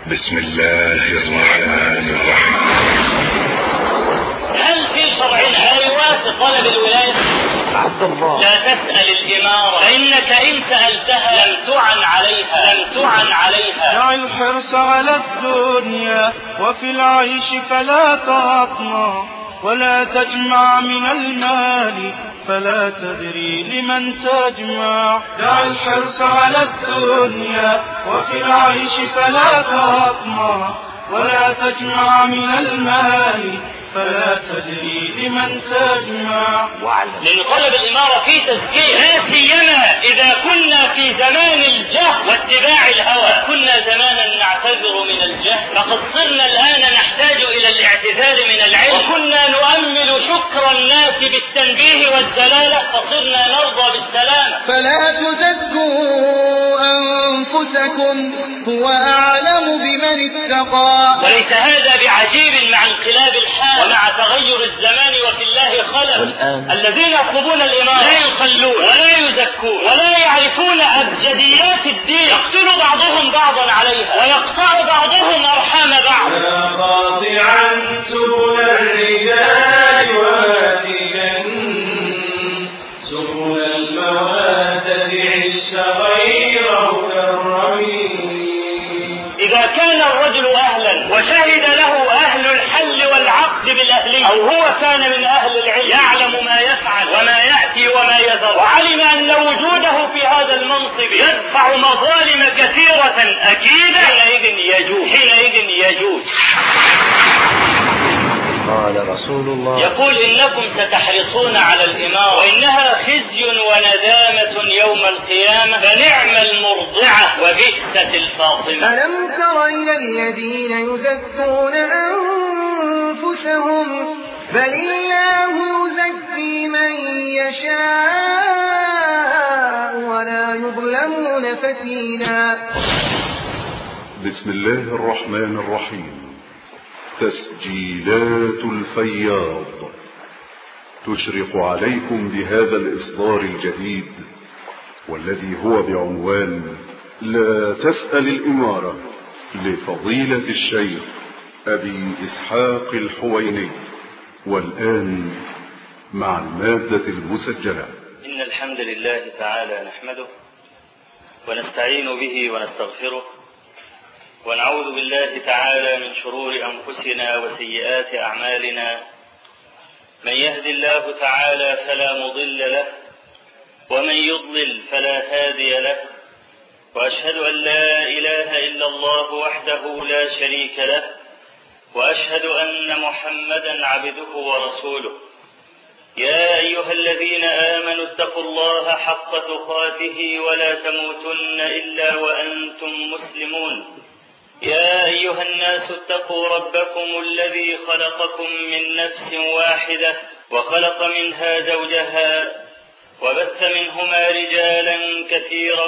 بسم الله الرحمن الرحيم. هل في شرعنا يوافق طلب الولاية؟ عبد الله لا تسأل الإمارة، فإنك إن سألتها لم تعن عليها. دع الحرص على الدنيا وفي العيش فلا تطمع، ولا تجمع من المال فلا تدري لمن تجمع. دع الحرص على الدنيا وفي العيش فلا تطمع، ولا تجمع من المال فلا تدري لمن تجمع. لأن طلب الإمارة فيه تزكية، لا سيما إذا كنا في زمان الجهل واتباع الهوى. كنا زمانا نعتذر من الجهل، فقد صرنا الآن نحتاج إلى الاعتذار من العلم. وكنا نؤمل شكر الناس بالتنبيه والدلالة، فصرنا نرضى بالسلامة. فلا تزكوا أنفسكم، هو أعلم بمن اتقى. وليس هذا بعجيب مع انقلاب الحال ومع تغير الزمان وفي الله خلق. الذين يطلبون الإمارة لا يصلون ولا يزكون ولا يعرفون أبجديات الدين، يقتل بعضهم بعضا عليها ويقطع بعضهم أرحام بعض. يا قاطعا سبل الرجال واتيا سبل المودة عشت غيره كالرميم. إذا كان الرجل أهلا وشهد له أهل الحل والعقد بالأهلية، أو هو كان من أهل العلم يعلم ما يفعل وما يأتي وما يذر، وعلم أن وجوده في هذا المنصب يدفع مظالم كثيرة أكيدة، حينئذ يجوز. قال رسول الله يقول إنكم ستحرصون على الإمارة وإنها خزي وندامة يوم القيامة، فنعم المرضعة وبئست الفاطمة. ألم تر إلى الذين يزكون أنفسهم، بل الله يزكي من يشاء ولا يظلمون فتيلا. بسم الله الرحمن الرحيم. تسجيلات الفياض تشرق عليكم بهذا الإصدار الجديد، والذي هو بعنوان لا تسأل الإمارة، لفضيلة الشيخ أبي إسحاق الحويني. والآن مع المادة المسجلة. إن الحمد لله تعالى نحمده ونستعين به ونستغفره، ونعوذ بالله تعالى من شرور أنفسنا وسيئات أعمالنا. من يهد الله تعالى فلا مضل له، ومن يضلل فلا هادي له. وأشهد أن لا إله إلا الله وحده لا شريك له، وأشهد أن محمدا عبده ورسوله. يا أيها الذين آمنوا اتقوا الله حق تقاته ولا تموتن إلا وأنتم مسلمون. يا أيها الناس اتقوا ربكم الذي خلقكم من نفس واحدة، وخلق منها زوجها، وبث منهما رجالا كثيرا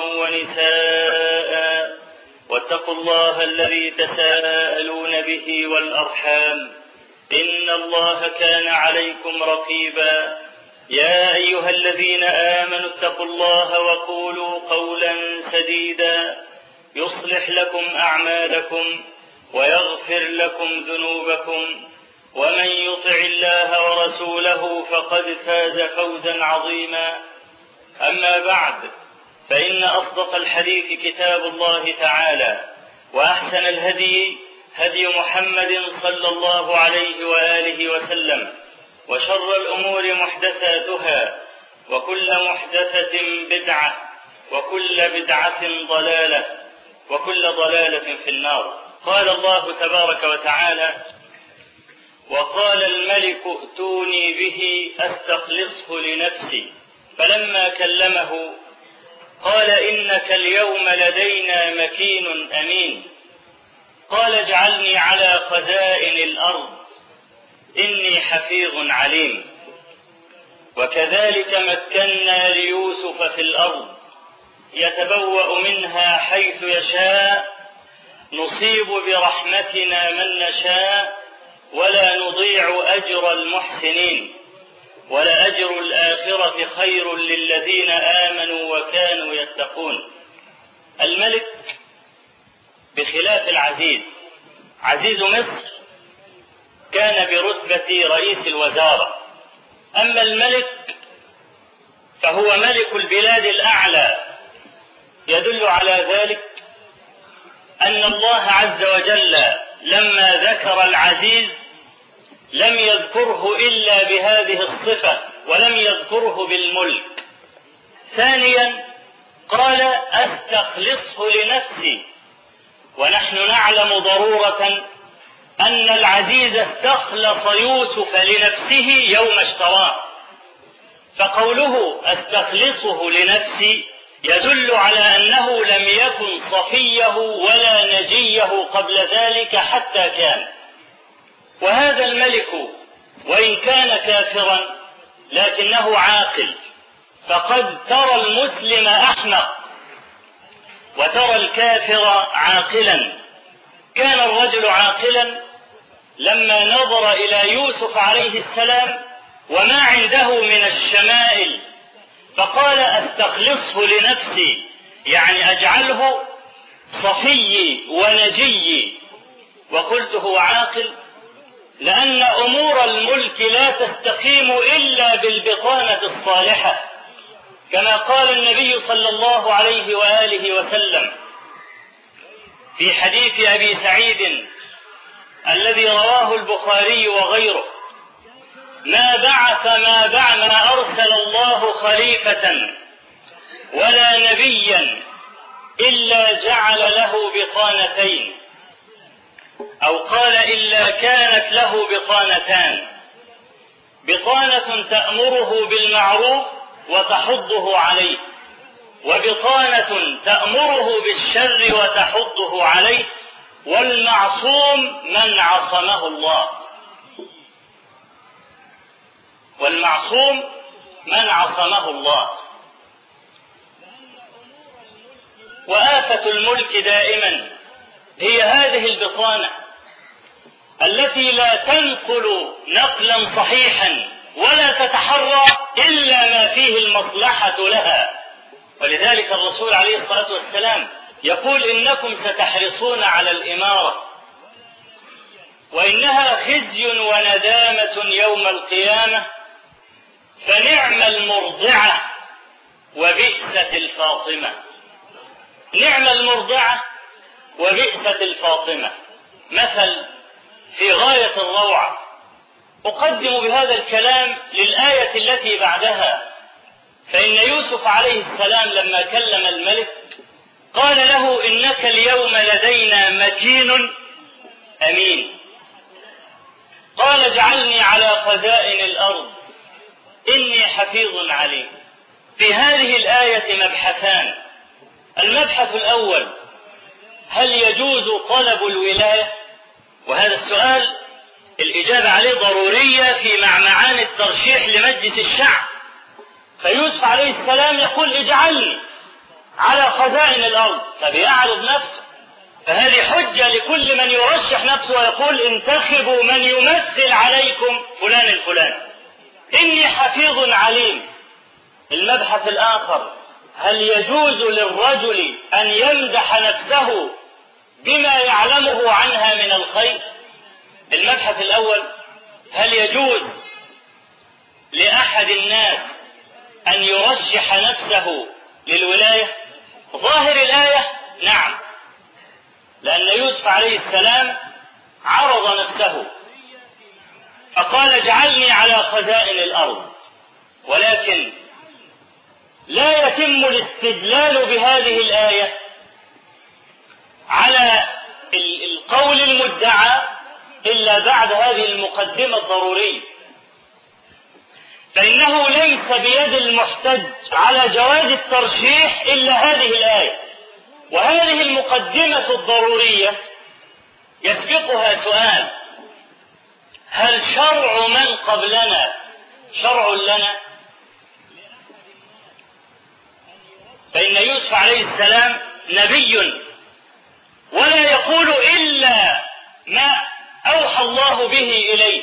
ونساء. واتقوا الله الذي تساءلون به والأرحام، إن الله كان عليكم رقيبا. يا أيها الذين آمنوا اتقوا الله وقولوا قولا سديدا يصلح لكم أعمالكم ويغفر لكم ذنوبكم، ومن يطع الله ورسوله فقد فاز فوزا عظيما. أما بعد، فإن أصدق الحديث كتاب الله تعالى، وأحسن الهدي هدي محمد صلى الله عليه وآله وسلم، وشر الأمور محدثاتها، وكل محدثة بدعة، وكل بدعة ضلالة، وكل ضلالة في النار. قال الله تبارك وتعالى: وقال الملك ائتوني به أستخلصه لنفسي. فلما كلمه قال إنك اليوم لدينا مكين أمين. قال اجعلني على خزائن الأرض إني حفيظ عليم. وكذلك مكنا ليوسف في الأرض يتبوأ منها حيث يشاء، نصيب برحمتنا من نشاء، ولا نضيع أجر المحسنين، ولأجر الآخرة خير للذين آمنوا وكانوا يتقون. الملك بخلاف العزيز. عزيز مصر كان برتبة رئيس الوزارة، أما الملك فهو ملك البلاد الأعلى. يدل على ذلك أن الله عز وجل لما ذكر العزيز لم يذكره إلا بهذه الصفة ولم يذكره بالملك. ثانيا قال أستخلصه لنفسي، ونحن نعلم ضرورة أن العزيز استخلص يوسف لنفسه يوم اشتراه، فقوله أستخلصه لنفسي يدل على أنه لم يكن صفيه ولا نجيه قبل ذلك حتى كان. وهذا الملك وإن كان كافرا لكنه عاقل، فقد ترى المسلم أحمق وترى الكافر عاقلا. كان الرجل عاقلا لما نظر إلى يوسف عليه السلام وما عنده من الشمائل فقال أستخلصه لنفسي، يعني أجعله صفي ونجي. وقلت هو عاقل لأن أمور الملك لا تستقيم إلا بالبطانة الصالحة، كما قال النبي صلى الله عليه وآله وسلم في حديث أبي سعيد الذي رواه البخاري وغيره: ما أرسل الله خليفة ولا نبيا إلا جعل له بطانتين، أو قال إلا كانت له بطانتان: بطانة تأمره بالمعروف وتحضه عليه، وبطانة تأمره بالشر وتحضه عليه، والمعصوم من عصمه الله. والمعصوم من عصمه الله. وآفة الملك دائما هي هذه البطانة التي لا تنقل نقلا صحيحا ولا تتحرى إلا ما فيه المصلحة لها. ولذلك الرسول عليه الصلاة والسلام يقول: إنكم ستحرصون على الإمارة وإنها خزي وندامة يوم القيامة، فنعم المرضعة وبئست الفاطمة. نعم المرضعة وبئست الفاطمة مثل في غاية الروعة. أقدم بهذا الكلام للآية التي بعدها، فإن يوسف عليه السلام لما كلم الملك قال له: إنك اليوم لدينا مكين أمين. قال: اجعلني على خزائن الأرض إني حفيظ عليم. في هذه الآية مبحثان. المبحث الأول: هل يجوز طلب الولاية؟ وهذا السؤال الإجابة عليه ضرورية في معمعان الترشيح لمجلس الشعب. فيوسف عليه السلام يقول: اجعلني على خزائن الأرض، فبيعرض نفسه. فهذه حجة لكل من يرشح نفسه ويقول: انتخبوا من يمثل عليكم فلان الفلان، إني حفيظ عليم. المبحث الآخر: هل يجوز للرجل أن يمدح نفسه بما يعلمه عنها من الخير؟ المبحث الأول: هل يجوز لأحد الناس أن يرشح نفسه للولاية؟ ظاهر الآية نعم، لأن يوسف عليه السلام عرض نفسه فقال: اجعلني على خزائن الأرض. ولكن لا يتم الاستدلال بهذه الآية على القول المدعى إلا بعد هذه المقدمة الضرورية، فإنه ليس بيد المحتج على جواز الترشيح إلا هذه الآية. وهذه المقدمة الضرورية يسبقها سؤال: هل شرع من قبلنا شرع لنا؟ فإن يوسف عليه السلام نبي ولا يقول إلا ما أوحى الله به إليه.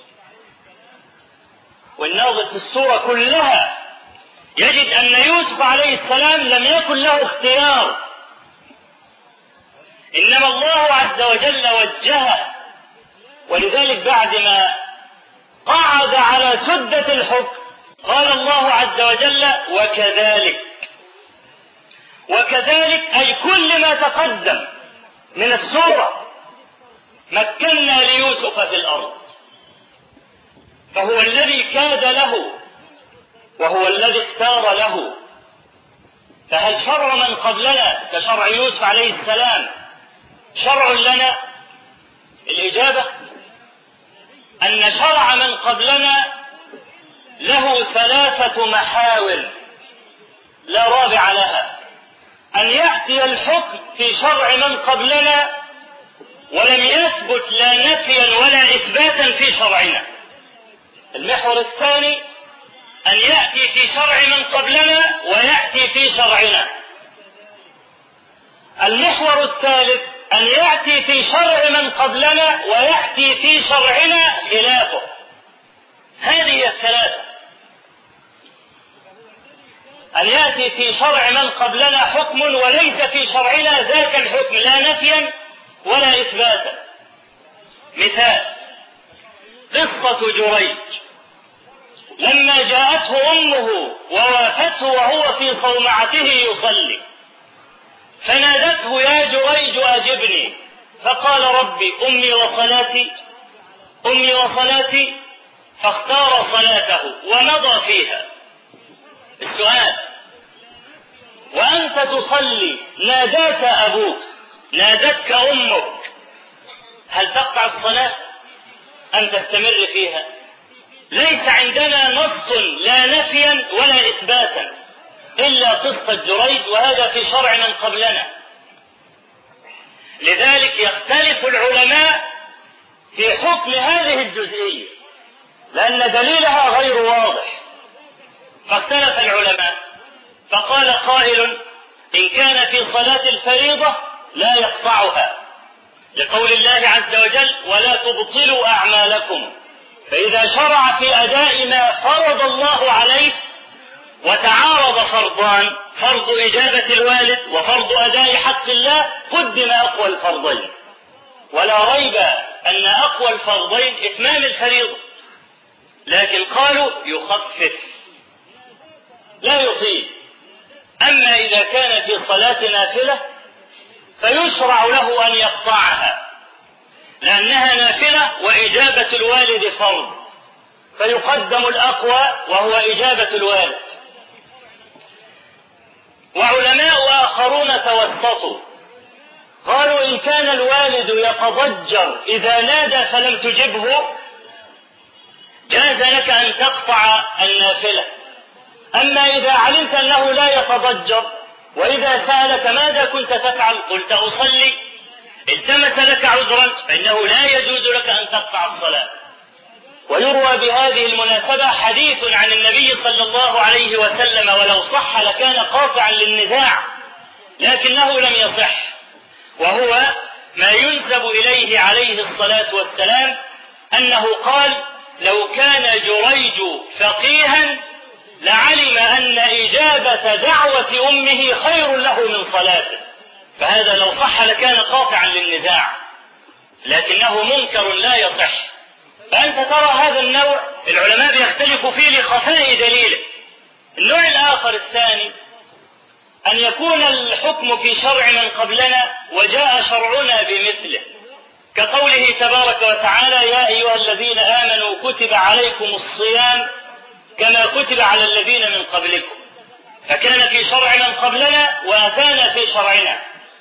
والناظر في السورة كلها يجد أن يوسف عليه السلام لم يكن له اختيار، إنما الله عز وجل وجهه. ولذلك بعد ما قعد على سدة الحكم قال الله عز وجل وكذلك أي كل ما تقدم من السورة مكنا ليوسف في الأرض، فهو الذي كاد له وهو الذي اختار له. فهل شرع من قبلنا كشرع يوسف عليه السلام شرع لنا؟ الإجابة أن شرع من قبلنا له 3 محاور لا رابع لها: أن يأتي الحكم في شرع من قبلنا ولم يثبت لا نفيا ولا إثباتا في شرعنا. المحور الثاني أن يأتي في شرع من قبلنا ويأتي في شرعنا. المحور الثالث أن يأتي في شرع من قبلنا ويأتي في شرعنا خلافه. هذه الثلاثة: أن يأتي في شرع من قبلنا حكم وليس في شرعنا ذاك الحكم لا نفيا ولا إثباتا. مثال: قصة جريج لما جاءته أمه ووافته وهو في صومعته يصلي فنادته: يا جريج أجبني. فقال: ربي أمي وصلاتي، فاختار صلاته ومضى فيها. السؤال: وأنت تصلي ناداك أبوك، نادتك أمك، هل تقطع الصلاة أم تستمر فيها؟ ليس عندنا نص لا نفيا ولا إثباتا إلا قصة جريج، وهذا في شرع من قبلنا. لذلك يختلف العلماء في حكم هذه الجزئية لأن دليلها غير واضح. فاختلف العلماء، فقال قائل: إن كان في صلاة الفريضة لا يقطعها، لقول الله عز وجل: ولا تبطلوا أعمالكم. فإذا شرع في أداء ما فرض الله عليه وتعارض فرضان: فرض إجابة الوالد وفرض أداء حق الله، قدم أقوى الفرضين. ولا ريب أن أقوى الفرضين إتمام الفريضة، لكن قالوا يخفف لا يطيل. أما إذا كان في صلاة نافلة فيشرع له أن يقطعها لأنها نافلة وإجابة الوالد فرض، فيقدم الأقوى وهو إجابة الوالد. وعلماء آخرون توسطوا، قالوا: إن كان الوالد يتضجر إذا نادى فلم تجبه جاز لك أن تقطع النافلة. أما إذا علمت أنه لا يتضجر وإذا سألك ماذا كنت تفعل قلت أصلي، التمس لك عذرا، فإنه لا يجوز لك أن تقطع الصلاة. ويروى بهذه المناسبة حديث عن النبي صلى الله عليه وسلم، ولو صح لكان قاطعا للنزاع، لكنه لم يصح، وهو ما ينسب إليه عليه الصلاة والسلام أنه قال: لو كان جريج فقيها لعلم أن إجابة دعوة أمه خير له من صلاته. فهذا لو صح لكان قاطعا للنزاع، لكنه منكر لا يصح. فأنت ترى هذا النوع العلماء بيختلفوا فيه لخفاء دليله. النوع الآخر الثاني أن يكون الحكم في شرع من قبلنا وجاء شرعنا بمثله، كقوله تبارك وتعالى: يا أيها الذين آمنوا كتب عليكم الصيام كما كتب على الذين من قبلكم. فكان في شرع من قبلنا وأتانا في شرعنا.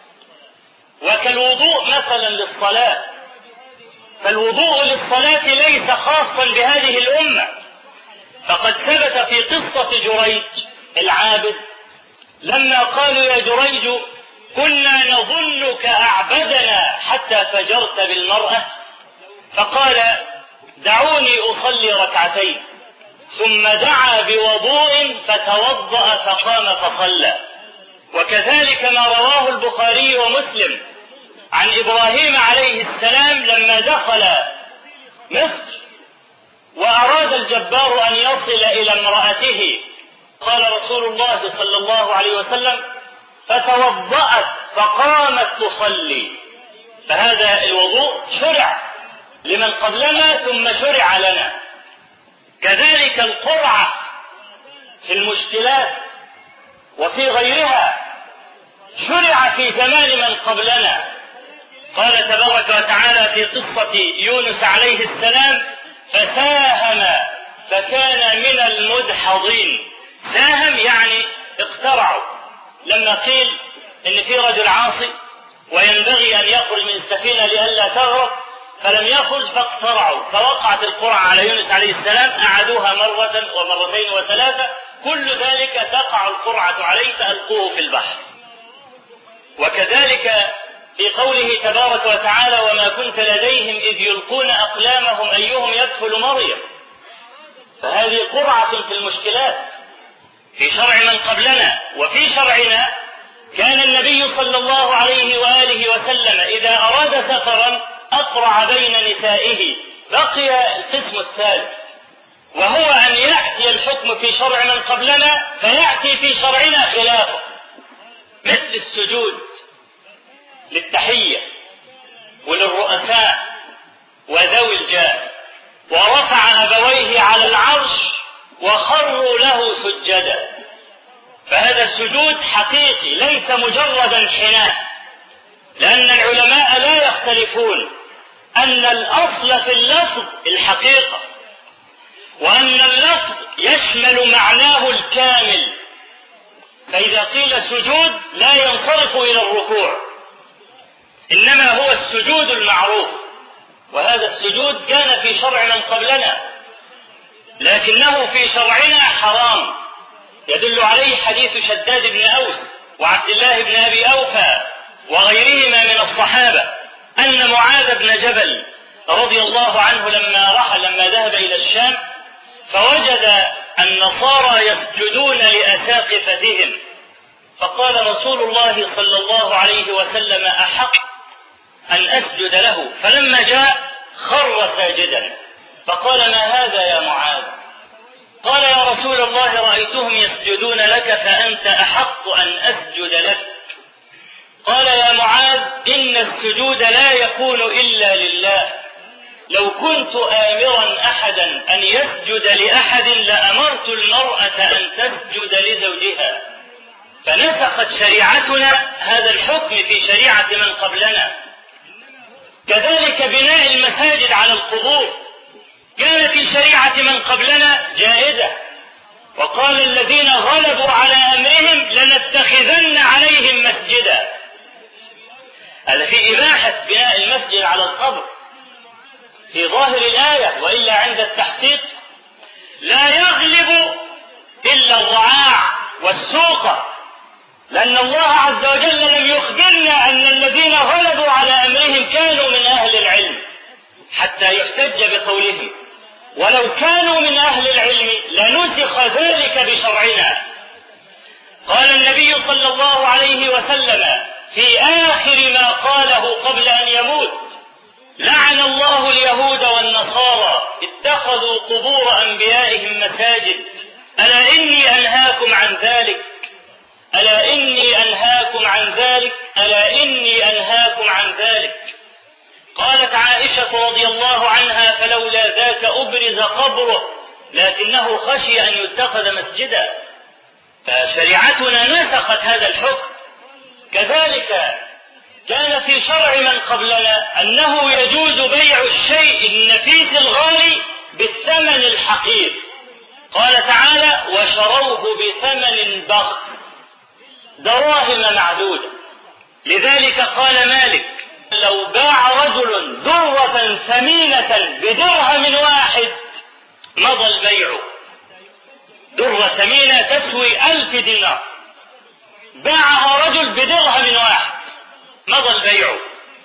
وكالوضوء مثلا للصلاة، فالوضوء للصلاة ليس خاصا بهذه الأمة، فقد ثبت في قصة جريج العابد لما قالوا: يا جريج كنا نظنك أعبدنا حتى فجرت بالمرأة، فقال: دعوني أصلي ركعتين، ثم دعا بوضوء فتوضأ فقام فصلى. وكذلك ما رواه البخاري ومسلم عن إبراهيم عليه السلام لما دخل مصر وأراد الجبار أن يصل إلى امرأته، قال رسول الله صلى الله عليه وسلم: فتوضأت فقامت تصلي. فهذا الوضوء شرع لمن قبلنا ثم شرع لنا. كذلك القرعة في المشكلات وفي غيرها شرع في زمان من قبلنا. قال تبارك وتعالى في قصة يونس عليه السلام: فساهم فكان من المدحضين. ساهم يعني اقترعوا، لما قيل ان في رجل عاصي وينبغي ان يخرج من السفينة لئلا تغرق فلم يخرج فاقترعوا، فوقعت القرعة على يونس عليه السلام، أعادوها مرة ومرتين وثلاثة، كل ذلك تقع القرعة عليه فألقوه في البحر. وكذلك في قوله تبارك وتعالى: وما كنت لديهم إذ يلقون أقلامهم أيهم يدخل مريم. فهذه قرعة في المشكلات في شرع من قبلنا. وفي شرعنا كان النبي صلى الله عليه وآله وسلم إذا أراد سفرا أقرع بين نسائه. بقي القسم الثالث، وهو أن يأتي الحكم في شرع من قبلنا فيأتي في شرعنا خلافه، مثل السجود للتحية وللرؤساء وذوي الجاه. ورفع أبويه على العرش وخروا له سجدا. فهذا السجود حقيقي ليس مجرد انحناء، لأن العلماء لا يختلفون أن الأصل في اللفظ الحقيقة، وأن اللفظ يشمل معناه الكامل. فإذا قيل سجود لا ينصرف إلى الركوع، إنما هو السجود المعروف. وهذا السجود كان في شرع من قبلنا، لكنه في شرعنا حرام. يدل عليه حديث شداد بن أوس وعبد الله بن أبي أوفى وغيرهما من الصحابة أن معاذ بن جبل رضي الله عنه لما ذهب إلى الشام فوجد النصارى يسجدون لأساقفتهم، فقال رسول الله صلى الله عليه وسلم: أحق أن أسجد له. فلما جاء خر ساجدا، فقال: ما هذا يا معاذ؟ قال: يا رسول الله رأيتهم يسجدون لك فأنت أحق أن أسجد لك. قال: يا معاذ إن السجود لا يكون إلا لله، لو كنت آمرا أحدا أن يسجد لأحد لأمرت المرأة أن تسجد لزوجها. فنسخت شريعتنا هذا الحكم في شريعة من قبلنا. كذلك بناء المساجد على القبور كان في شريعة من قبلنا جائزة، وقال الذين غلبوا على أمرهم لنتخذن عليهم مسجدا. هذا في إباحة بناء المسجد على القبر في ظاهر الآية، وإلا عند التحقيق لا يغلب إلا الرعاع والسوقة، لأن الله عز وجل لم يخبرنا أن الذين غلبوا على أمرهم كانوا من أهل العلم حتى يحتج بقولهم، ولو كانوا من أهل العلم لنسخ ذلك بشرعنا. قال النبي صلى الله عليه وسلم في آخر ما قاله قبل أن يموت: لعن الله اليهود والنصارى اتخذوا قبور أنبيائهم مساجد، ألا إني أنهاكم عن ذلك، ألا إني أنهاكم عن ذلك، ألا إني أنهاكم عن ذلك. قالت عائشة رضي الله عنها: فلولا ذاك أبرز قبره لكنه خشي أن يتخذ مسجدا. فشريعتنا نسخت هذا الحكم. كذلك كان في شرع من قبلنا أنه يجوز بيع الشيء النفيس الغالي بالثمن الحقير. قال تعالى: وشروه بثمن بخس، دراهم معدودة. لذلك قال مالك: لو باع رجل درة ثمينة بدرهم واحد مضى البيع. درة ثمينة تسوي 1000 دينار، باعها رجل بدرهم واحد مضى البيع.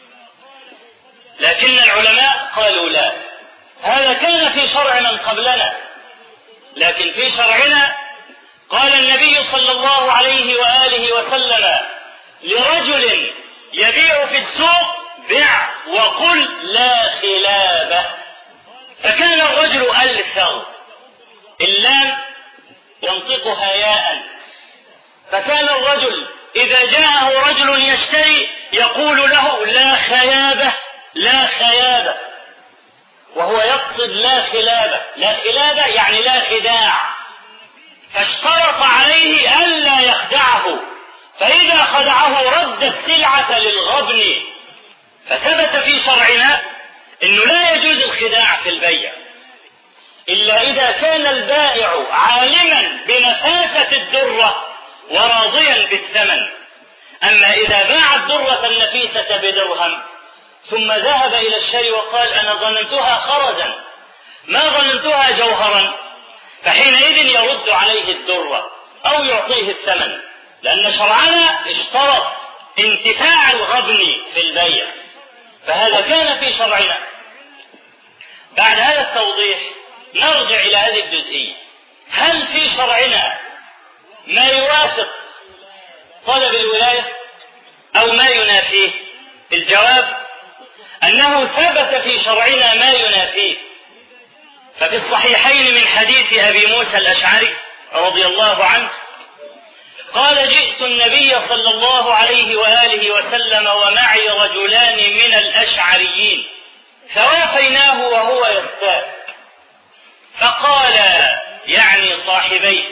لكن العلماء قالوا لا، هذا كان في شرع من قبلنا، لكن في شرعنا قال النبي صلى الله عليه وآله وسلم لرجل يبيع في السوق: بع وقل لا خلابه. فكان الرجل ألثغ، اللام ينطقها ياء، فكان الرجل إذا جاءه رجل يشتري يقول له لا خيابة لا خيابة، وهو يقصد لا خلابة. لا خلابة يعني لا خداع، فاشترط عليه ألا يخدعه، فإذا خدعه رد السلعة للغبن. فثبت في شرعنا أنه لا يجوز الخداع في البيع إلا إذا كان البائع عالما بنفاسة الدرة وراضيا بالثمن. أما إذا باع الدرة النفيسة بدرهم ثم ذهب إلى الشاري وقال أنا ظننتها خرزا ما ظننتها جوهرا، فحينئذ يرد عليه الدرة أو يعطيه الثمن، لأن شرعنا اشترط انتفاع الغبن في البيع، فهذا كان في شرعنا. بعد هذا التوضيح نرجع إلى هذه الجزئية: هل في شرعنا ما يوافق طلب الولاية أو ما ينافيه؟ الجواب أنه ثبت في شرعنا ما ينافيه. ففي الصحيحين من حديث أبي موسى الأشعري رضي الله عنه قال: جئت النبي صلى الله عليه وآله وسلم ومعي رجلان من الأشعريين فوافيناه وهو يستاء، فقال يعني صاحبيه: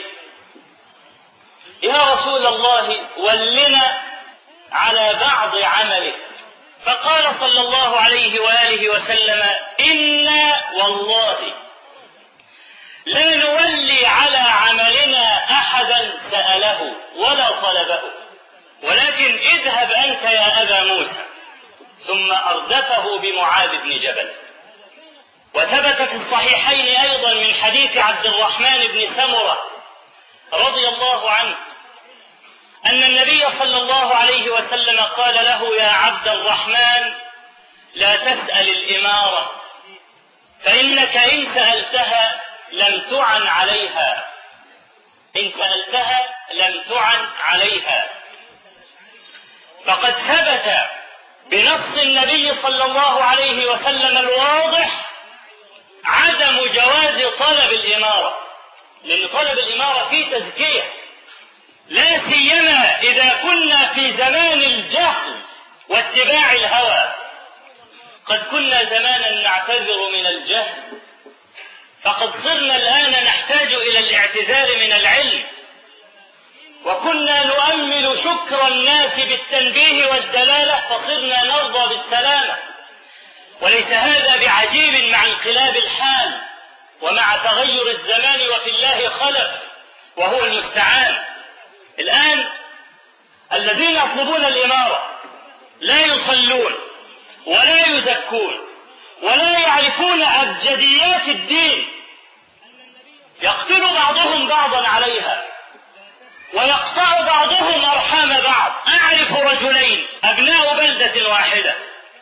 يا رسول الله ولنا على بعض عملك. فقال صلى الله عليه وآله وسلم: إنا والله لا نولي على عملنا أحدا سأله ولا طلبه، ولكن اذهب أنت يا أبا موسى. ثم أردفه بمعاذ بن جبل. وثبت في الصحيحين أيضا من حديث عبد الرحمن بن سمرة رضي الله عنه أن النبي صلى الله عليه وسلم قال له: يا عبد الرحمن لا تسأل الإمارة، فإنك إن سألتها لم تعن عليها، إن سألتها لم تعن عليها. فقد ثبت بنص النبي صلى الله عليه وسلم الواضح عدم جواز طلب الإمارة، لأن طلب الإمارة فيه تزكية، لا سيما إذا كنا في زمان الجهل واتباع الهوى. قد كنا زمانا نعتذر من الجهل، فقد صرنا الآن نحتاج إلى الاعتذار من العلم، وكنا نؤمل شكر الناس بالتنبيه والدلالة فصرنا نرضى بالسلامة. وليس هذا بعجيب مع انقلاب الحال ومع تغير الزمان، وفي الله خلف وهو المستعان. الآن الذين يطلبون الإمارة لا يصلون ولا يزكون ولا يعرفون أبجديات الدين، يقتل بعضهم بعضا عليها ويقطع بعضهم أرحام بعض. أعرف رجلين أبناء بلدة واحدة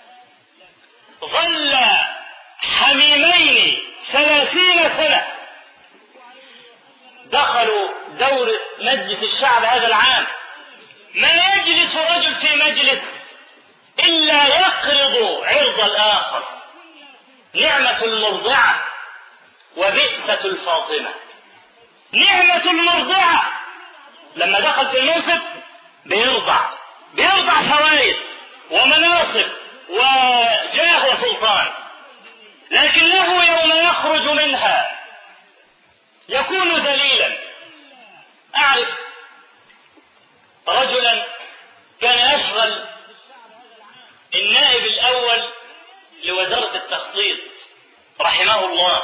ظل حميمين 30 سنة، دخلوا دورة مجلس الشعب هذا العام، ما يجلس رجل في مجلس إلا يقرض عرض الآخر. نعمة المرضعة وبئسة الفاطمة. نعمة المرضعة لما دخل في المنصب بيرضع فوائد ومناصب وجاه وسلطان، لكنه يوم يخرج منها يكون ذليلا. أعرف رجلا كان يشغل النائب الأول لوزارة التخطيط رحمه الله،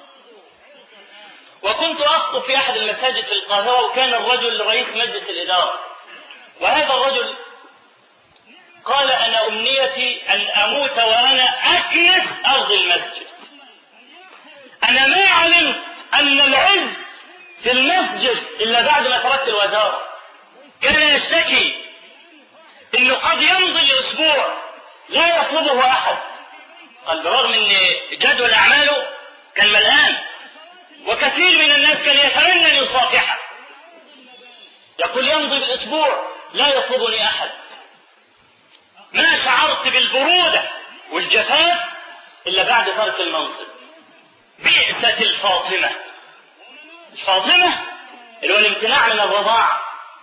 وكنت أخطب في أحد المساجد في القاهرة، وكان الرجل رئيس مجلس الإدارة، وهذا الرجل قال: أنا أمنيتي أن أموت وأنا أكنس أرض المسجد. أنا ما علمت أن العز في المسجد إلا بعد ما تركت الوزارة. كان يشتكي إنه قد يمضي الأسبوع لا يطلبه أحد، قال برغم أن جدول أعماله كان ملآن، وكثير من الناس كان يتمنى أن يصافحه. يقول يمضي بالأسبوع لا يطلبني أحد. ما شعرت بالبرودة والجفاف إلا بعد ترك المنصب. بئسة الفاطمة. الفاطمة اللي هو الامتناع من الرضاعة،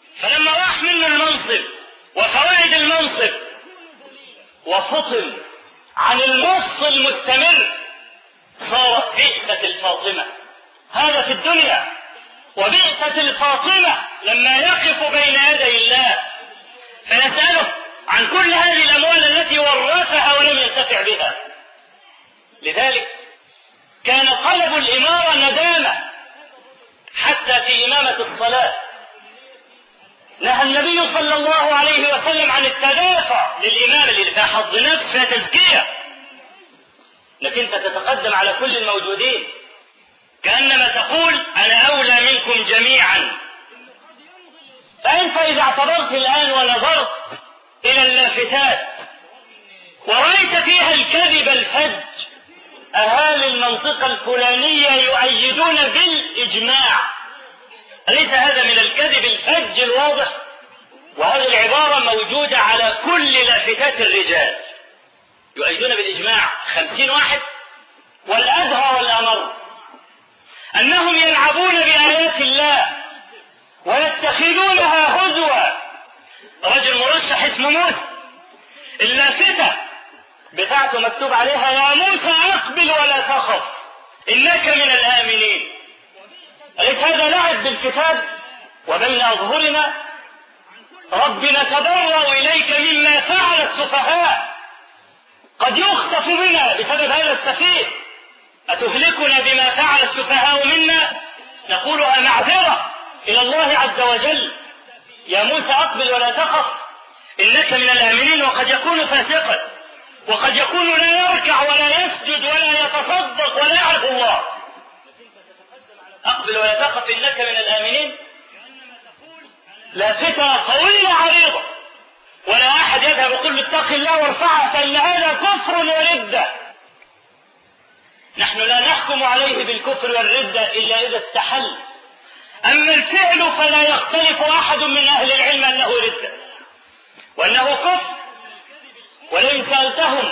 فلما راح منه المنصب وفوائد المنصب وفطن عن النص المستمر صارت بئسة الفاطمة. هذا في الدنيا. وبئسة الفاطمة لما يقف بين يدي الله فيسأله عن كل هذه الأموال التي ورثها ولم ينتفع بها. لذلك كان طلب الإمارة ندامة حتى في إمامة الصلاة. نهى النبي صلى الله عليه وسلم عن التدافع للإمام اللي فيها حظ نفس فيها تزكية، لكن أنت تتقدم على كل الموجودين كأنما تقول أنا أولى منكم جميعا. فأنت إذا اعتبرت الآن ونظرت إلى اللافتات ورأيت فيها الكذب الفج، أهالي المنطقة الفلانية يؤيدون بالإجماع، أليس هذا من الكذب الفج الواضح؟ وهذه العبارة موجودة على كل لافتات الرجال، يؤيدون بالإجماع 50 واحد. والأدهى والأمر أنهم يلعبون بآيات الله ويتخذونها هزوا. رجل مرشح اسمه موسى، اللافتة بتاعته مكتوب عليها يا موسى أقبل ولا تخف إنك من الآمنين. أليس هذا لعب بالكتاب وبين أظهرنا؟ ربنا تبرأ إليك مما فعل السفهاء، قد يخطف منا بسبب هذا السفيه. أتهلكنا بما فعل السفهاء منا؟ نقولها معذرة إلى الله عز وجل. يا موسى أقبل ولا تخف إنك من الآمنين. وقد يكون فاسقا، وقد يكون لا يركع ولا يسجد ولا يتصدق ولا يعرف الله. أقبل ولا تخف إنك من الآمنين، لافتة طويلة عريضة، ولا أحد يذهب يقول اتق الله وارفعها فإن هذا كفر وردة. نحن لا نحكم عليه بالكفر والردة إلا إذا استحل. أما الفعل فلا يختلف أحد من أهل العلم أنه ردة وأنه كفر. ولئن سألتهم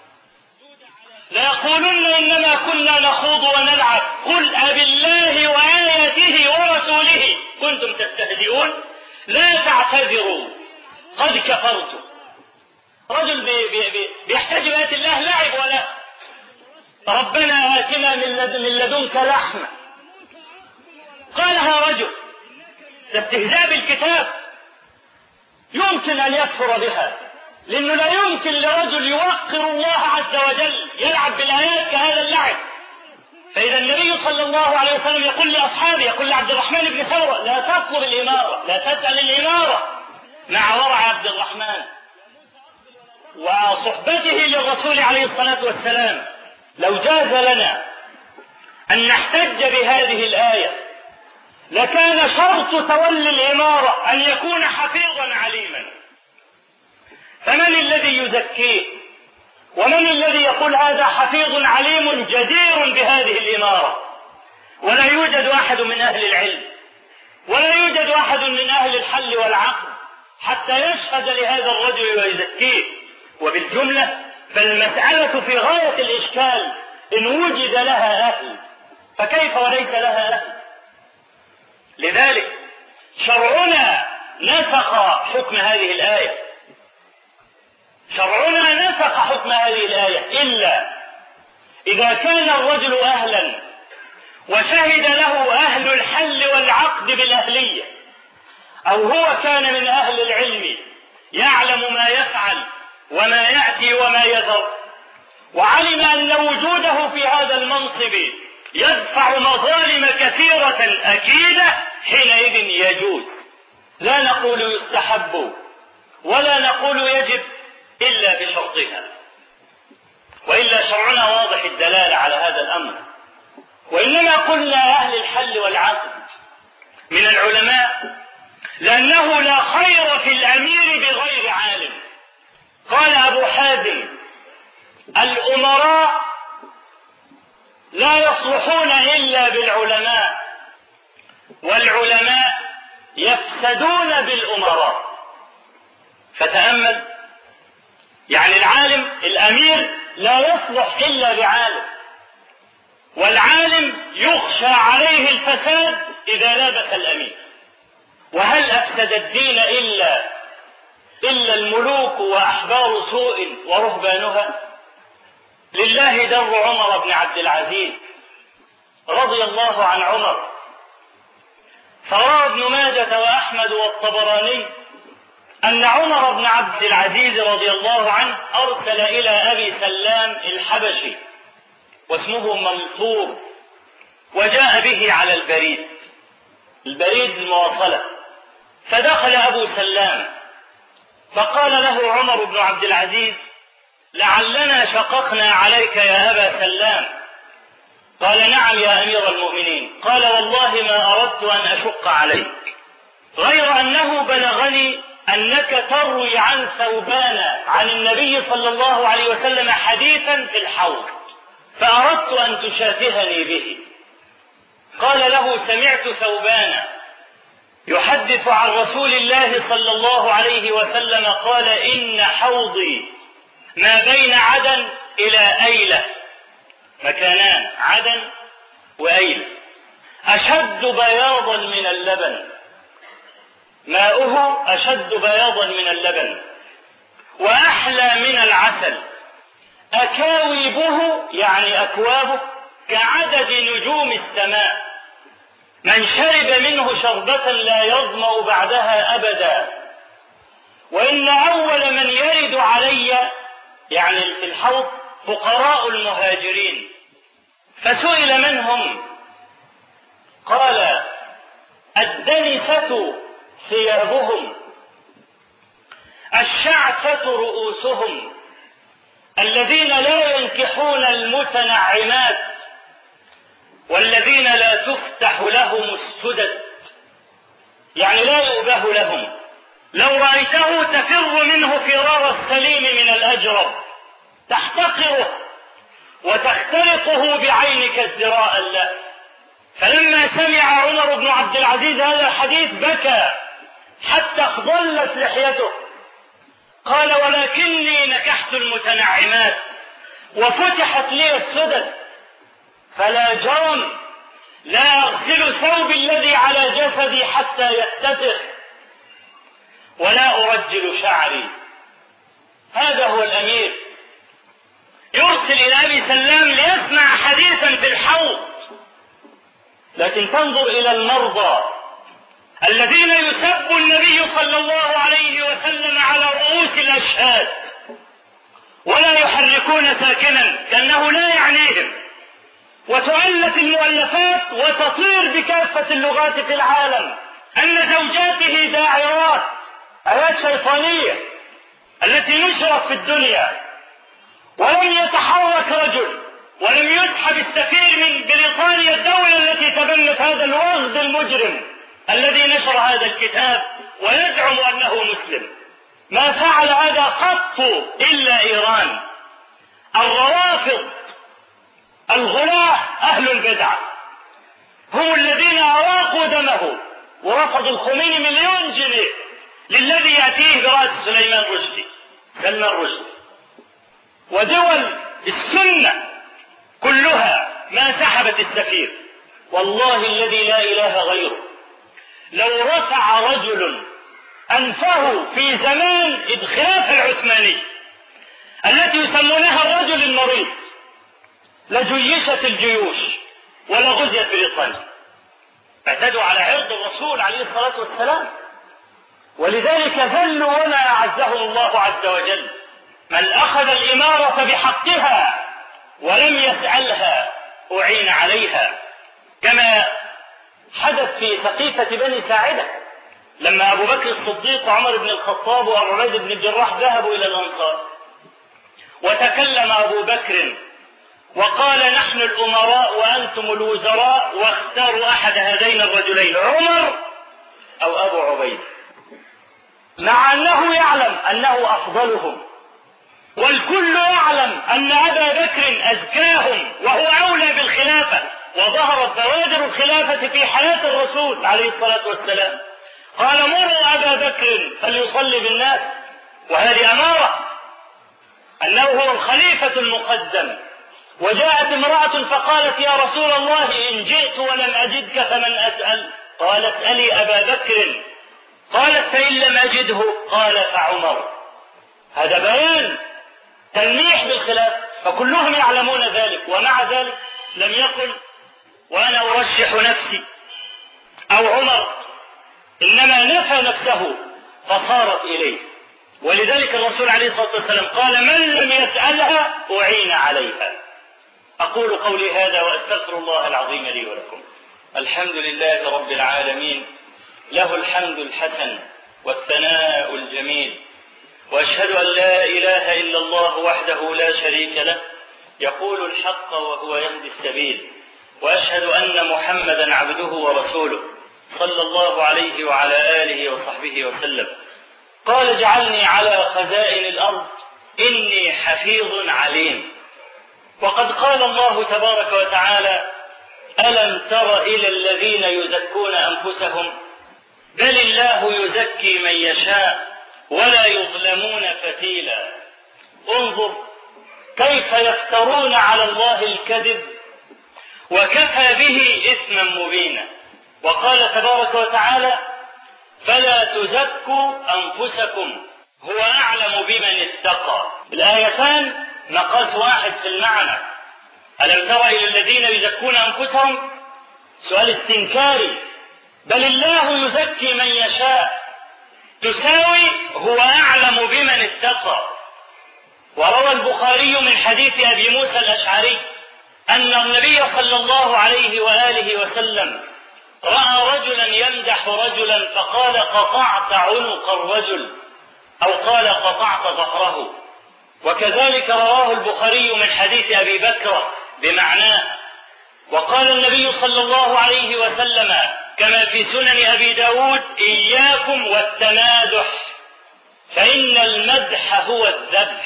ليقولن إنما كنا نخوض ونلعب قل أبالله وآياته ورسوله كنتم تستهزئون لا تعتذروا قد كفرتم. رجل بيحتاج بآيات الله لعب ولا ربنا آتنا من لدنك لحمة، قالها رجل استهزاء بالكتاب. يمكن أن يكفر بها، لأنه لا يمكن لرجل يوقر الله عز وجل يلعب بالآيات كهذا اللعب. فإذا النبي صلى الله عليه وسلم يقول لأصحابه، يقول لعبد الرحمن بن ثورة لا تطلب الإمارة، لا تسأل الإمارة، مع ورع عبد الرحمن وصحبته للرسول عليه الصلاة والسلام. لو جاز لنا أن نحتج بهذه الآية لكان شرط تولي الإمارة أن يكون حفيظا عليما. فمن الذي يزكيه؟ ومن الذي يقول هذا حفيظ عليم جدير بهذه الإمارة؟ ولا يوجد أحد من أهل العلم ولا يوجد أحد من أهل الحل والعقل حتى يشهد لهذا الرجل ويزكيه. وبالجملة فالمسألة في غاية الإشكال إن وجد لها أهل، فكيف وليس لها أهل؟ لذلك شرعنا نسخ حكم هذه الآية، شرعنا نسخ حكم هذه الآية إلا إذا كان الرجل أهلا وشهد له أهل الحل والعقد بالأهلية، أو هو كان من أهل العلم يعلم ما يفعل وما يأتي وما يذر، وعلم أن وجوده في هذا المنصب يدفع مظالم كثيرة أكيدة، حينئذ يجوز. لا نقول يستحب ولا نقول يجب إلا بشرطها، وإلا شرعنا واضح الدلالة على هذا الأمر. وإنما قلنا أهل الحل والعقد من العلماء لأنه لا خير في الأمير بغير عالم. قال أبو حازم الأمراء لا يصلحون إلا بالعلماء، والعلماء يفسدون بالأمراء. فتأمل، يعني العالم الأمير لا يصلح إلا بعالم، والعالم يخشى عليه الفساد إذا لابس الأمير، وهل أفسد الدين إلا الملوك وأحبار سوء ورهبانها؟ لله در عمر بن عبد العزيز رضي الله عن عمر. فروى ابن ماجة وأحمد والطبراني أن عمر بن عبد العزيز رضي الله عنه أرسل إلى أبي سلام الحبشي واسمه منصور، وجاء به على البريد المواصلة. فدخل أبو سلام فقال له عمر بن عبد العزيز: لعلنا شققنا عليك يا أبا سلام. قال: نعم يا أمير المؤمنين. قال: والله ما أردت أن أشق عليك، غير أنه بلغني أنك تروي عن ثوبان عن النبي صلى الله عليه وسلم حديثا في الحوض، فأردت أن تشافهني به. قال له: سمعت ثوبان يحدث عن رسول الله صلى الله عليه وسلم قال: إن حوضي ما بين عدن إلى أيلة، مكانان عدن وأيلة، أشد بياضا من اللبن، ماؤه أشد بياضا من اللبن وأحلى من العسل، أكاويبه يعني أكوابه كعدد نجوم السماء، من شرب منه شربة لا يظمأ بعدها أبدا. وإن أول من يرد علي يعني في الحوض فقراء المهاجرين. فسئل: من هم؟ قال: الدنسة ثيابهم، الشعثة رؤوسهم، الذين لا ينكحون المتنعمات، والذين لا تفتح لهم السدد، يعني لا يؤبه لهم، لو رأيته تفر منه فرار السليم من الأجرب، تحتقره وتخترقه بعينك ازدراء له. فلما سمع عمر بن عبد العزيز هذا الحديث بكى حتى اخضلت لحيته. قال: ولكني نكحت المتنعمات وفتحت لي السدد، فلا جرم لا أغسل ثوبي الذي على جسدي حتى يتسخ، ولا أرجل شعري. هذا هو الأمير يرسل إلى أبي سلام ليسمع حديثا في الحوض. لكن تنظر إلى المرضى الذين يسب النبي صلى الله عليه وسلم على رؤوس الأشهاد ولا يحركون ساكنا كأنه لا يعنيهم، وتؤلف المؤلفات وتطير بكافة اللغات في العالم أن زوجاته داعرات، آيات شيطانية التي نشرت في الدنيا، ولم يتحرك رجل ولم يسحب السفير من بريطانيا الدولة التي تبنت هذا الوغد المجرم الذي نشر هذا الكتاب ويزعم أنه مسلم. ما فعل هذا قط إلا إيران. الروافض الغلاة أهل البدعة هم الذين أراقوا دمه ورفضوا الخميني $1,000,000 للذي يأتيه برأس سلمان رشدي. ودول السنة كلها ما سحبت السفير. والله الذي لا إله غيره، لو رفع رجل أنفه في زمان الخلافة العثمانية التي يسمونها الرجل المريض لجيشت الجيوش ولغزيت بريطانيا. اعتدوا على عرض الرسول عليه الصلاة والسلام، ولذلك ذلوا وما أعزهم الله عز وجل. من أخذ الإمارة بحقها ولم يسألها أعين عليها، كما حدث في سقيفة بني ساعدة لما أبو بكر الصديق وعمر بن الخطاب وأبو عبيدة بن الجراح ذهبوا إلى الأنصار، وتكلم أبو بكر وقال: نحن الأمراء وأنتم الوزراء، واختاروا أحد هذين الرجلين، عمر أو أبو عبيدة، مع أنه يعلم أنه أفضلهم، والكل يعلم أن أبا بكر أزكاهم وهو أولى بالخلافة، وظهرت بوادر الخلافة في حياة الرسول عليه الصلاة والسلام. قال: مروا أبا بكر فليصلي بالناس، وهذه أمارة أنه هو الخليفة المقدم. وجاءت امرأة فقالت: يا رسول الله إن جئت ولم أجدك فمن أسأل؟ قال: اسألي أبا بكر قالت فإن لم أجده قال فعمر. هذا بيان تلميح بالخلاف، فكلهم يعلمون ذلك، ومع ذلك لم يقل وأنا أرشح نفسي أو عمر، إنما نفى نفسه فصارت إليه. ولذلك الرسول عليه الصلاة والسلام قال من لم يسألها أعين عليها. أقول قولي هذا وأستغفر الله العظيم لي ولكم. الحمد لله رب العالمين، له الحمد الحسن والثناء الجميل، وأشهد أن لا إله إلا الله وحده لا شريك له يقول الحق وهو يهدي السبيل، وأشهد أن محمدا عبده ورسوله صلى الله عليه وعلى آله وصحبه وسلم. قال اجعلني على خزائن الأرض إني حفيظ عليم. وقد قال الله تبارك وتعالى ألم تر إلى الذين يزكون أنفسهم بل الله يزكي من يشاء ولا يظلمون فتيلا. انظر كيف يفترون على الله الكذب وكفى به إثما مبينا. وقال تبارك وتعالى فلا تزكوا أنفسكم هو أعلم بمن اتقى. الآيتان مقاس واحد في المعنى. ألم تر إلى الذين يزكون أنفسهم سؤال استنكاري، بل الله يزكي من يشاء تساوي هو أعلم بمن اتقى. وروى البخاري من حديث أبي موسى الأشعري أن النبي صلى الله عليه وآله وسلم رأى رجلا يمدح رجلا فقال قطعت عنق الرجل أو قال قطعت ظهره. وكذلك رواه البخاري من حديث أبي بكر بمعناه. وقال النبي صلى الله عليه وسلم كما في سنن أبي داود إياكم والتمادح فإن المدح هو الذبح.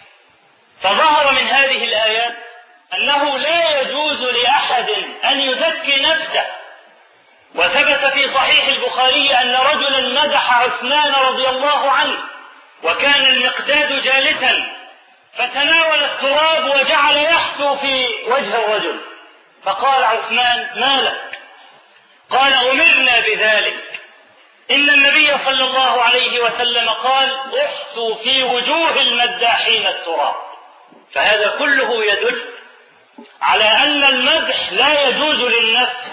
فظهر من هذه الآيات أنه لا يجوز لأحد أن يزكي نفسه. وثبت في صحيح البخاري أن رجلا مدح عثمان رضي الله عنه وكان المقداد جالسا فتناول التراب وجعل يحثو في وجه الرجل، فقال عثمان ما لك؟ قال أمرنا بذلك، إن النبي صلى الله عليه وسلم قال احثوا في وجوه المداحين التراب. فهذا كله يدل على أن المدح لا يجوز للنفس،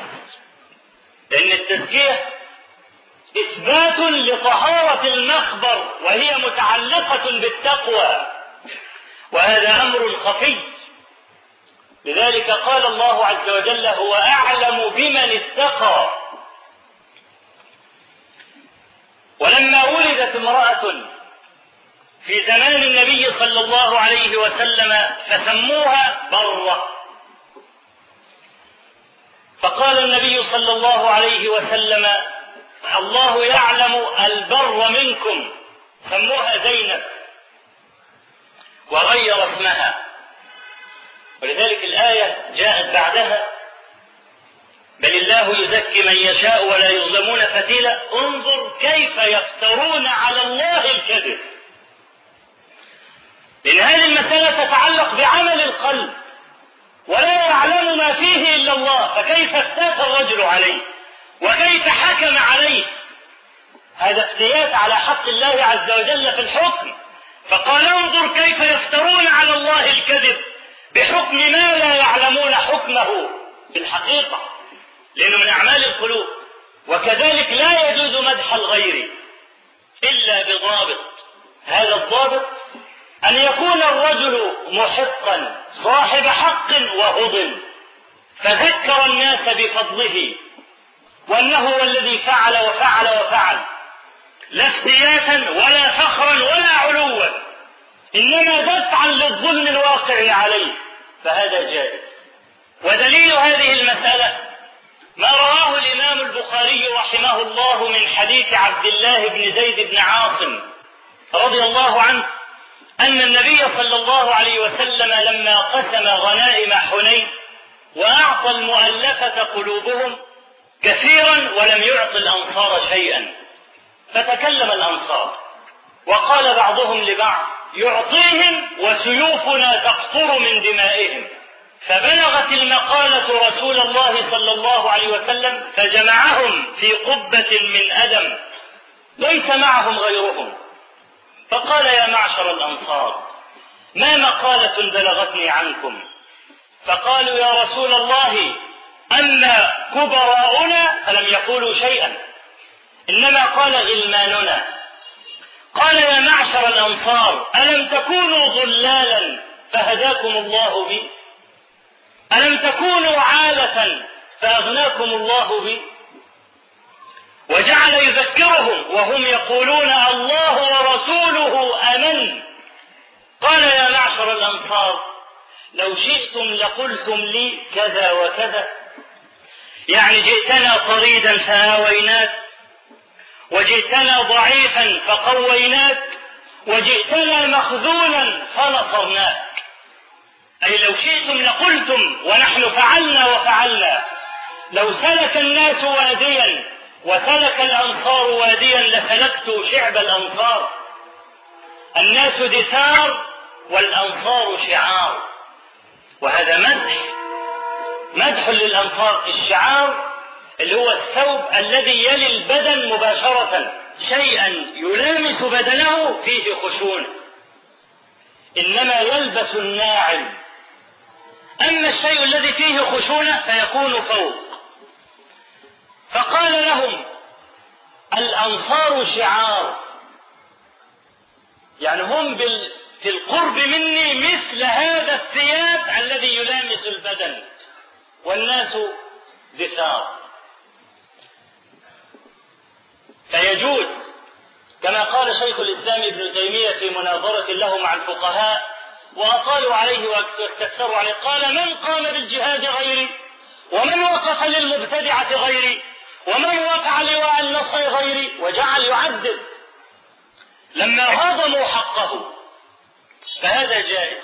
لأن التزكية إثبات لطهارة المخبر وهي متعلقة بالتقوى، وهذا أمر خفي. لذلك قال الله عز وجل هو أعلم بمن اتقى. ولما ولدت امرأة في زمان النبي صلى الله عليه وسلم فسموها برة، فقال النبي صلى الله عليه وسلم الله يعلم البر منكم، سموها زينب وغير اسمها. ولذلك الآية جاءت بعدها بل الله يزكي من يشاء ولا يظلمون فتيلا. انظر كيف يفترون على الله الكذب، لأن هذه المسألة تتعلق بعمل القلب ولا يعلم ما فيه إلا الله، فكيف افتات الرجل عليه وكيف حكم عليه؟ هذا افتيات على حق الله عز وجل في الحكم. فقال انظر كيف يفترون على الله الكذب بحكم ما لا يعلمون حكمه في الحقيقة، لأنه من أعمال القلوب. وكذلك لا يجوز مدح الغير إلا بضابط، هذا الضابط أن يكون الرجل محقا صاحب حق وهضم فذكر الناس بفضله وأنه هو الذي فعل وفعل وفعل، لا افتياتا ولا فخرا ولا علوا، إنما دفعا للظلم الواقع عليه، فهذا جائز. ودليل هذه المسألة ما رواه الإمام البخاري رحمه الله من حديث عبد الله بن زيد بن عاصم رضي الله عنه أن النبي صلى الله عليه وسلم لما قسم غنائم حنين وأعطى المؤلفة قلوبهم كثيرا ولم يعط الأنصار شيئا، فتكلم الأنصار وقال بعضهم لبعض يعطيهم وسيوفنا تقطر من دمائهم. فبلغت المقالة رسول الله صلى الله عليه وسلم فجمعهم في قبة من أدم ليس معهم غيرهم، فقال: يا معشر الأنصار، ما مقالة بلغتني عنكم؟ فقالوا: يا رسول الله، أما كبراؤنا فلم يقولوا شيئا، إنما قال غلماننا. قال: يا معشر الأنصار، ألم تكونوا ضلالا فهداكم الله بي؟ ألم تكونوا عالة فأغناكم الله بي؟ وجعل يذكرهم وهم يقولون: الله ورسوله أمن. قال: يا معشر الأنصار، لو شئتم لقلتم لي كذا وكذا، يعني جئتنا طريدا فآويناك، وجئتنا ضعيفا فقويناك، وجئتنا مخذولا فنصرناك. أي لو شئتم لقلتم، ونحن فعلنا وفعلنا. لو سلك الناس واديا وسلك الأنصار واديا لسلكت شعب الأنصار. الناس دثار والأنصار شعار، وهذا مدح للأنصار. الشعار اللي هو الثوب الذي يلي البدن مباشرة، شيئا يلامس بدنه فيه خشونة، إنما يلبس الناعم. أما الشيء الذي فيه خشونة فيكون فوق. فقال لهم: الأنصار شعار، يعني هم في القرب مني مثل هذا الثياب الذي يلامس البدن، والناس دثار. فيجوز كما قال شيخ الإسلام ابن تيمية في مناظرة له مع الفقهاء وأطالوا عليه واستكثروا عليه، قال: من قام بالجهاد غيري، ومن وقف للمبتدعة غيري، ومن وقع لواء النصر غيري، وجعل يعدد. لما هضموا حقه فهذا جائز.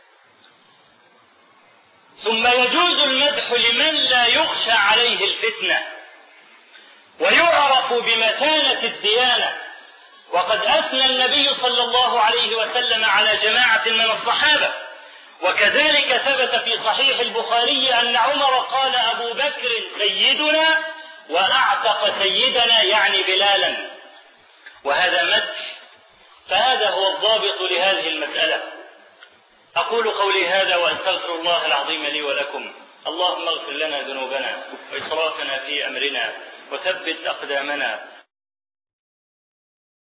ثم يجوز المدح لمن لا يخشى عليه الفتنة ويعرف بمتانة الديانة. وقد أثنى النبي صلى الله عليه وسلم على جماعة من الصحابة، وكذلك ثبت في صحيح البخاري أن عمر قال: أبو بكر سيدنا وأعتق سيدنا، يعني بلالا. وهذا مدح، فهذا هو الضابط لهذه المسألة. أقول قولي هذا وأستغفر الله العظيم لي ولكم. اللهم اغفر لنا ذنوبنا وإسرافنا في أمرنا وثبت أقدامنا